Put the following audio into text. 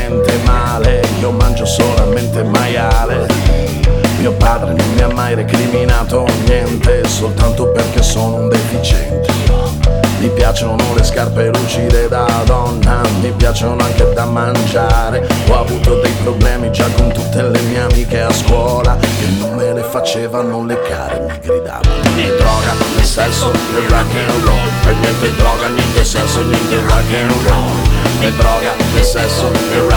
niente male, io mangio solamente maiale. Mio padre non mi ha mai recriminato niente, soltanto perché sono un deficiente. Mi piacciono le scarpe lucide da donna, mi piacciono anche da mangiare. Ho avuto dei problemi già con tutte le mie amiche a scuola, che non me le facevano le care, mi gridavano: né droga, né sesso, né rock and roll. Per niente droga, niente sesso, niente rock and roll. Né droga, né sesso, né rock